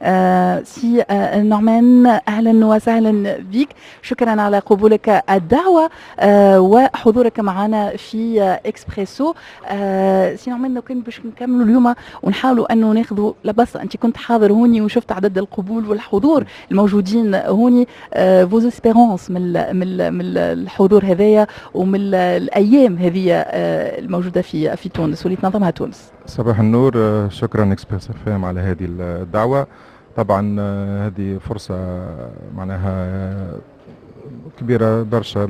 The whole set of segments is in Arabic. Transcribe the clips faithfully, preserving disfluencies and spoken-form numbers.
آه سي آه نعمان، أهلا وسهلا بك، شكرا على قبولك الدعوة آه وحضورك معنا في آه إكسبريسو. آه سي نعمان، لو كان باش نكملوا اليوم ونحاولوا أنه ناخذوا لبصة، أنت كنت حاضر هوني وشفت عدد القبول والحضور الموجودين هوني، آه فوز اسبيرونس من من من الحضور هذايا ومن الأيام هذه آه الموجودة في في تونس واللي تنظمها تونس. صباح النور، شكرا اكسبريس اف ام على هذه الدعوة. طبعا هذه فرصة معناها كبيرة برشا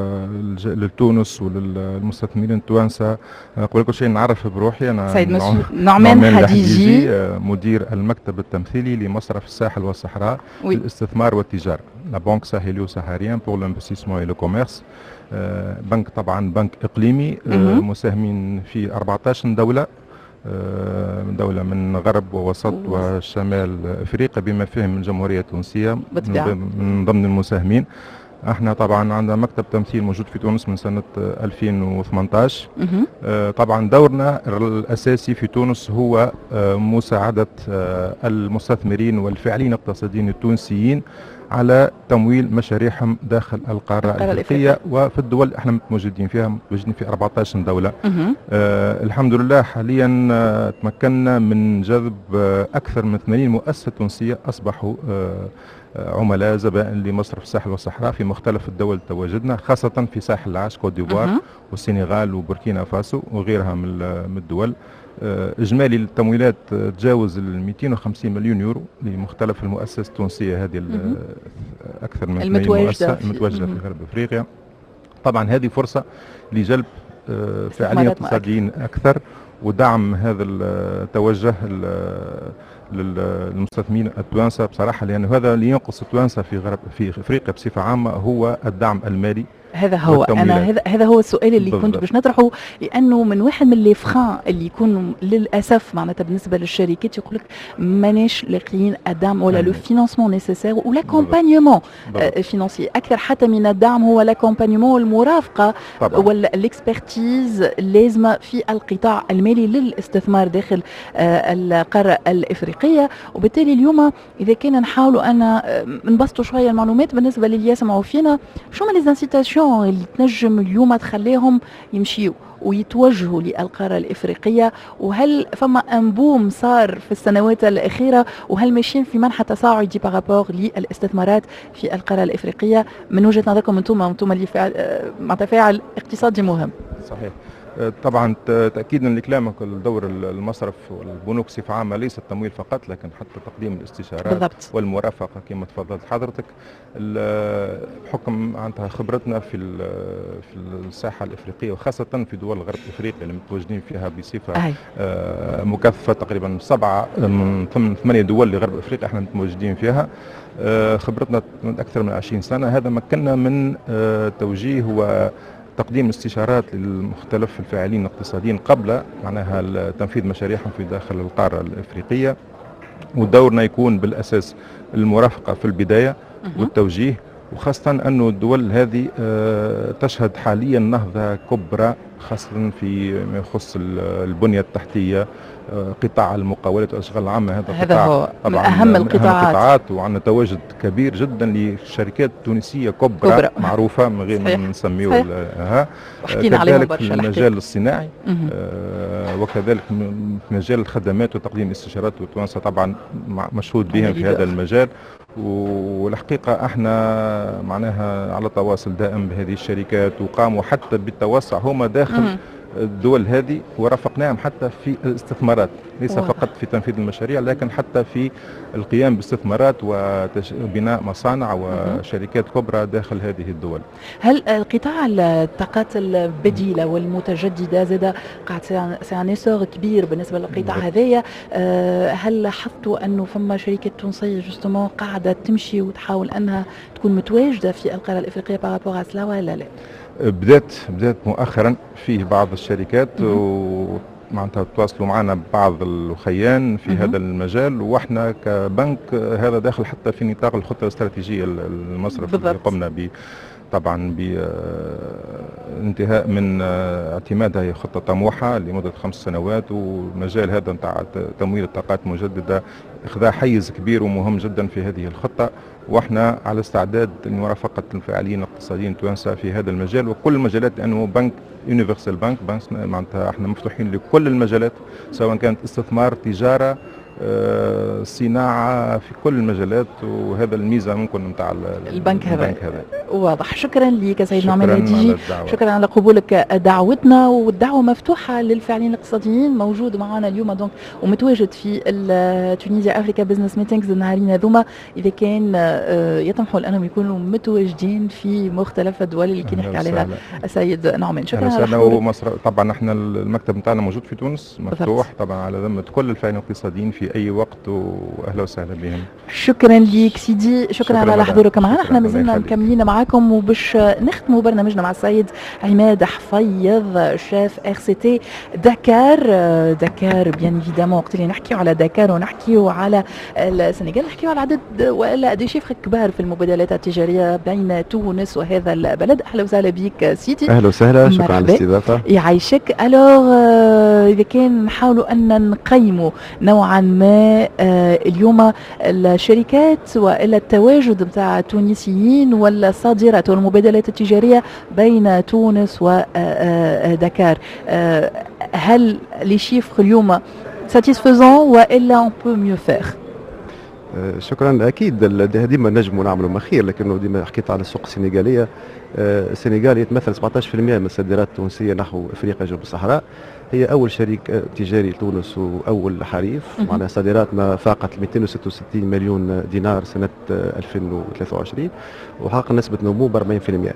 لتونس وللمستثمرين التوانسة. قبل كل شيء نعرف بروحي، أنا سيد نعمان حديجي، مدير المكتب التمثيلي لمصرف الساحل والصحراء للاستثمار والتجارة، لا بنك ساحليو ساهاريان بور لانفستيسمون اي لو كوميرس. بنك طبعا بنك إقليمي، مساهمين في أربعة عشر دولة، من دولة من غرب ووسط وشمال افريقيا بما فيهم الجمهورية التونسية من ضمن المساهمين. احنا طبعا عندنا مكتب تمثيل موجود في تونس من سنة ألفين وثمانية عشر. طبعا دورنا الاساسي في تونس هو مساعدة المستثمرين والفاعلين الاقتصاديين التونسيين على تمويل مشاريعهم داخل القارة الافريقية وفي الدول احنا متواجدين فيها، متواجدين في أربعة عشر دولة. آه الحمد لله حاليا آه تمكنا من جذب آه اكثر من ثمانين مؤسسة تونسية اصبحوا آه عملاء زبائن لمصرف الساحل والصحراء في مختلف الدول تواجدنا، خاصة في ساحل العاج كوت ديفوار والسنغال وبوركينا فاسو وغيرها من الدول. إجمالي التمويلات تجاوز ال مئتين وخمسين مليون يورو لمختلف المؤسسات التونسية هذه أكثر من ثمانين مؤسسة المتواجدة في غرب أفريقيا. طبعا هذه فرصة لجلب فاعلين اقتصاديين أكثر ودعم هذا التوجه للمستثمرين التوانسة بصراحة، لأن هذا اللي ينقص التوانسة في غرب في أفريقيا بصفة عامة هو الدعم المالي. هذا هو انا هذا هذا هو السؤال اللي بالضبط. كنت باش نطرحه، لانه من واحد من لي فران اللي يكون للاسف معناتها بالنسبه للشركات يقول لك ماناش لاقيين الدعم ولا لو فينانسمون نيسيسير ولا كومبانيومون فينانسي، اكثر حتى من الدعم هو لاكومبانيومون والمرافقه ولا الاكسبرتيز اللازمه في القطاع المالي للاستثمار داخل القاره الافريقيه. وبالتالي اليوم اذا كنا نحاولوا ان نبسطوا شويه المعلومات بالنسبه للي يسمعوا فينا، شو من لي انسيتاسيون اللي تنجم اليوم تخليهم يمشيوا ويتوجهوا للقارة الإفريقية، وهل فما أنبوم صار في السنوات الأخيرة، وهل ماشيين في منحى تصاعدي بارابور للاستثمارات في القارة الإفريقية من وجهة نظركم أنتم أنتم اللي مع تفاعل اقتصادي مهم؟ صحيح. طبعا تاكيدا لكلامك، الدور المصرف والبنوك بصفه عامه ليس التمويل فقط، لكن حتى تقديم الاستشارات بالضبط. والمرافقه كما تفضلت حضرتك. بحكم عندها خبرتنا في في الساحه الافريقيه وخاصه في دول غرب افريقيا اللي متواجدين فيها بصفه أي. مكثفه، تقريبا سبعه من ضمن ثمانيه دول لغرب افريقيا احنا متواجدين فيها. خبرتنا من اكثر من عشرين سنه، هذا مكننا من توجيه و تقديم استشارات للمختلف الفاعلين الاقتصاديين قبل معناها تنفيذ مشاريعهم في داخل القارة الإفريقية. ودورنا يكون بالأساس المرافقة في البداية والتوجيه، وخاصة أن الدول هذه تشهد حاليا نهضة كبرى خاصة في ما يخص البنية التحتية، قطاع المقاولات والاشغال العامه. هذا هذا هو طبعا اهم القطاعات, القطاعات وعندنا تواجد كبير جدا لشركات تونسيه كبرى, كبرى. معروفه من غير ما نسميوها. كذلك في المجال الصناعي آه وكذلك في مجال الخدمات وتقديم الاستشارات، والتوانسه طبعا مشهود بهم في هذا المجال. والحقيقه احنا معناها على تواصل دائم بهذه الشركات، وقاموا حتى بالتوسع هما داخل مم. الدول هذه، ورافقناهم حتى في الاستثمارات، ليس واضح. فقط في تنفيذ المشاريع لكن حتى في القيام باستثمارات وبناء مصانع وشركات كبرى داخل هذه الدول. هل قطاع الطاقات البديلة والمتجددة زاد قاعد سيانيسور كبير بالنسبة للقطاع هذايا؟ هل لاحظتوا أنه فما شركات تونسية جوستومون قاعدة تمشي وتحاول أنها تكون متواجدة في القارة الإفريقية بارابور على سلا ولا لا؟ بدات بدات مؤخرا فيه بعض الشركات ومعناتها تواصلوا معنا بعض الخيان في هذا المجال، واحنا كبنك هذا داخل حتى في نطاق الخطه الاستراتيجيه المصرف اللي قمنا طبعا بانتهاء من اعتماد هذه خطة طموحة لمدة خمس سنوات، والمجال هذا نتاع تمويل الطاقات المجددة اخذ حيز كبير ومهم جدا في هذه الخطة، واحنا على استعداد لمرافقة الفاعلين الاقتصاديين التوانسة في هذا المجال وكل المجالات، لأنه بنك يونيفرسال بنك معناتها احنا مفتوحين لكل المجالات، سواء كانت استثمار، تجارة، صناعة، في كل المجالات، وهذا الميزة ممكن نتاع البنك هذا. البنك هذا واضح. شكرا لك سيد نعمان الهديجي، على شكرا على قبولك دعوتنا، والدعوة مفتوحة للفاعلين الاقتصاديين. موجود معنا اليوم دونك ومتواجد في تونيزيا افريكا بزنس ميتينغز النهارين هذوما، اذا كان يطمحوا لانهم يكونوا متواجدين في مختلف الدول اللي كان يحكي عليها السيد نعمان. شكرا على حضورك. طبعا احنا المكتب نتاعنا موجود في تونس مفتوح طبعا على ذمة كل الفاعلين الاقتصاديين في اي وقت، واهلا وسهلا بهم. شكرا لك سيدي، شكرا, شكرا على حضورك معنا. احنا مازلنا مكملين معاكم وباش نختموا برنامجنا مع السيد عماد حفيظ شاف ار سي تي دكار. دكار بيان ايفيدامون وقت اللي نحكيو على دكار ونحكيو على السنغال نحكيو على عدد والا دي شيفر كبار في المبادلات التجاريه بين تونس وهذا البلد. اهلا وسهلا بك سيدي. اهلا وسهلا، شكرا على الاستضافه. يعيشك. الوغ اذا كان نحاولوا ان نقيموا نوعا ما اليوم الشركات والا التواجد نتاع التونسيين ولا الصادرات والمبادلات التجاريه بين تونس ودكار، هل لي شيفر اليوم ساتيسفيزون والا اون بو ميو فير؟ شكرا. اكيد ديما نجموا نعملوا ما خير، لكنه ديما حكيت على السوق السنغاليه. السنغال يتمثل سبعطاش بالمئة من الصادرات التونسيه نحو افريقيا جنوب الصحراء، هي اول شريك تجاري لتونس واول حريف، معناها صادراتنا فاقت مئتين وستة وستين مليون دينار سنه ألفين وثلاثة وعشرين، وحقق نسبه نمو ب أربعين بالمئة.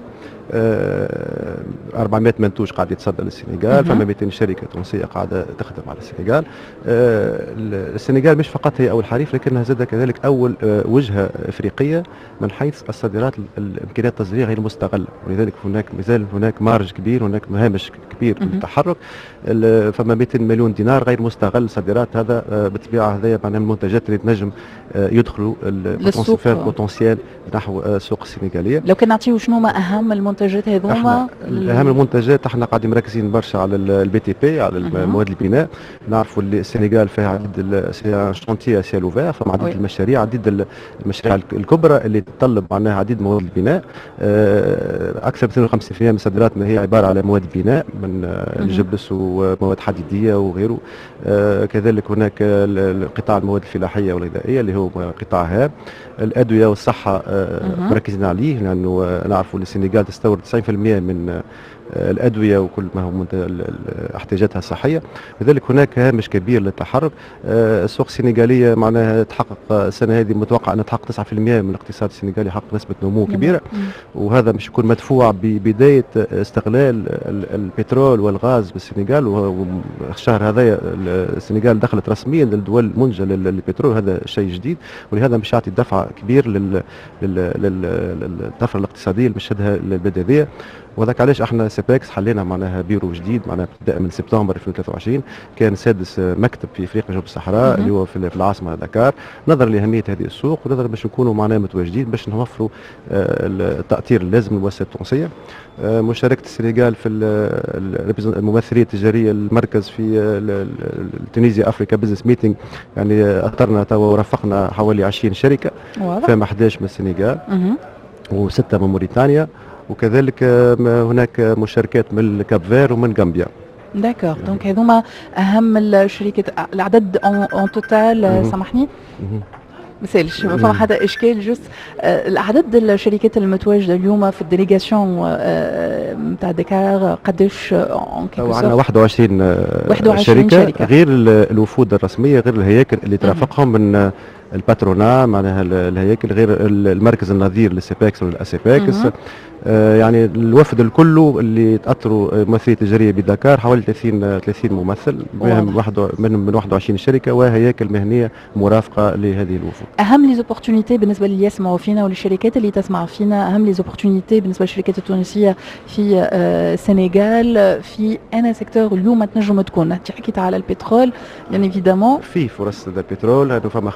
أربعمئة منتوج قاعد يتصدر للسنغال، فما مئتين شركه تونسيه قاعده تخدم على السنغال. السنغال مش فقط هي اول حريف، لكنها زاد كذلك اول وجهه افريقيه من حيث الصادرات الامكانيات التصديريه غير مستغله، ولذلك هناك مازال هناك مارج كبير، هناك هامش كبير للتحرك. فما مئتين مليون دينار غير مستغل صادرات، هذا بالطبيعه هذايا معناها المنتجات اللي تنجم يدخلوا البوتنسيال نحو السوق السنغاليه. لو كان نعطيو شنو ما اهم المنتجات هذوما؟ اهم المنتجات احنا قاعدين مركزين برشا على البي تي بي، على المواد البناء. نعرفوا اللي السنغال فيها عديد شونتي سيال اوفير، فما عديد المشاريع، عديد المشاريع الكبرى اللي تتطلب معناها عديد مواد البناء. اكثر من اثنين وخمسين بالمئة من صادراتنا هي عباره على مواد بناء من الجبس ومواد حديديه وغيره. كذلك هناك قطاع المواد الفلاحيه والغذائيه اللي هو قطاع هام. الادويه والصحه مركزين عليه، لانه نعرفوا السنغال تستورد تسعين بالمئة من الادويه وكل ما هو احتياجاتها الصحيه، لذلك هناك هامش كبير للتحرك. السوق السنغاليه معناها تحقق السنه هذه متوقع ان تحقق تسعة بالمئة من الاقتصاد السنغالي، يحقق نسبه نمو كبيره، وهذا مش يكون مدفوع ببدايه استغلال البترول والغاز بالسنغال. والشهر هذا السنغال دخلت رسميا للدول المنتجه للبترول، هذا شيء جديد، ولهذا مش يعطي دفع كبير للطفره الاقتصاديه اللي مشهدها البلاد هذه. وذاك علاش احنا سيباكس حلينا معناها بيرو جديد معناها ابتداء من سبتمبر ألفين وثلاثة وعشرين، كان سادس مكتب في افريقيا جنوب الصحراء اللي هو في العاصمه دكار، نظرا لاهميه هذه السوق ونظرا باش نكونوا معناها متواجدين باش نوفروا التاطير اللازم للمؤسسات التونسيه. مشاركه السنغال في الممثليه التجاريه المركز في تونيزيا افريكا بزنس ميتينغ، يعني اثرنا توا ورافقنا حوالي عشرين شركه، فما أحد عشر من السنغال وسته من موريتانيا، وكذلك هناك مشاركات من كاب فير ومن غامبيا. داكور، دونك هذوما اهم الشركات. العدد اون توتال سامحني مسالش ما فما حدا اشكال، جوست الاعداد الشركات المتواجده اليوم في الديليغاسيون نتاع دكار قداش؟ عندنا واحد وعشرين, واحد وعشرين شركه, شركة. غير الوفود الرسميه، غير الهياكل اللي ترافقهم من الباترونا معناها الهياكل، غير المركز النظير للسيباكس والاسيباكس. آه يعني الوفد الكل اللي تاثروا ممثليه تجاريه بدكار حوالي ثلاثين ثلاثين ممثل، منهم واحد من واحد وعشرين شركه وهياكل مهنيه مرافقه لهذه الوفود. اهم لي زوبورتونيتي بالنسبه اللي يسمعوا فينا وللشركات اللي تسمع فينا، اهم لي زوبورتونيتي بالنسبه للشركات التونسيه في آه السنغال في انا سيكتور اليوم تنجم تكون؟ انت حكيت على البترول يعني ايفيدامون في فرص البترول، هذو فما خدمات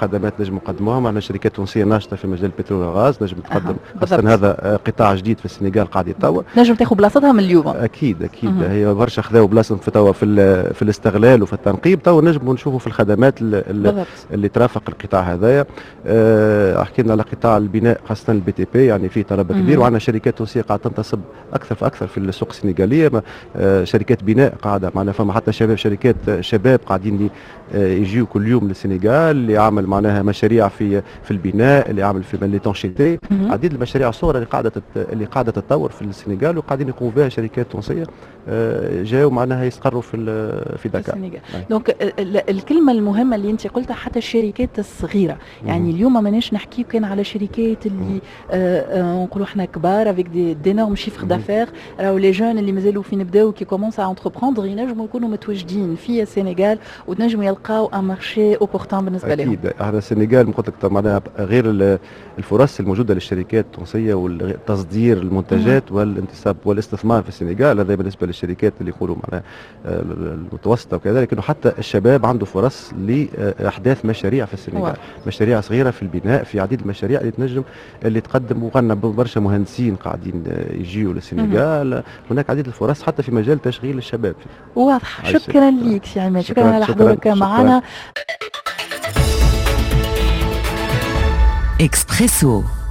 نجم نقدموهم. عندنا شركات تونسيه ناشطه في مجال البترول والغاز نجم تقدم، خاصه هذا قطاع جديد في السنغال قاعد يتطور، نجم تاخذ بلاصتها من اليوم. اكيد اكيد مم. هي برشا خذاو بلاصتهم في توا في في الاستغلال وفي التنقيب، توا نجموا نشوفوا في الخدمات اللي, اللي ترافق القطاع هذايا. أه حكينا على قطاع البناء خاصه البي تي بي، يعني فيه طلب كبير، وعندنا شركات تونسيه قاعده تنتصب اكثر فاكثر في السوق السنغاليه. أه شركات بناء قاعده معنا، فما حتى شباب شركات شباب قاعدين يجيو كل يوم للسنغال، اللي يعمل معناها مشاريع في في البناء، اللي يعمل في ليتونشيتي، عديد المشاريع الصغرى اللي قاعده اللي قاعده تتطور في السنغال وقاعدين يقوموا بها شركات تونسيه جاوا معناها يستقروا في في دكار. دونك الكلمه المهمه اللي انت قلتها حتى الشركات الصغيره، يعني اليوم ماناش نحكيو كان على شركات اللي نقولوا احنا كبار افيك دي دينورم شيفر دافير، راهو لي جون اللي مازالوا في نبداو كي كومونس ا انتربروندر ينجموا يكونوا متواجدين في السنغال وتنجموا يلقاو ان مارشي اوبورتون بالنسبه لهم. اكيد هذا السنغال قلت لك معناها غير الفرص الموجوده للشركات التونسيه وتصدير المنتجات والانتساب والاستثمار في السنغال، هذا بالنسبه للشركات اللي يقولوا معناها المتوسطه وكذا، لكنه حتى الشباب عنده فرص لاحداث مشاريع في السنغال، مشاريع صغيره في البناء، في عديد المشاريع اللي تنجم اللي تقدم، وغنى برشا مهندسين قاعدين يجيوا للسنغال، هناك عديد الفرص حتى في مجال تشغيل الشباب. واضح. شكرا لك سي عماد، شكرا على حضورك معنا. إكسبريسو.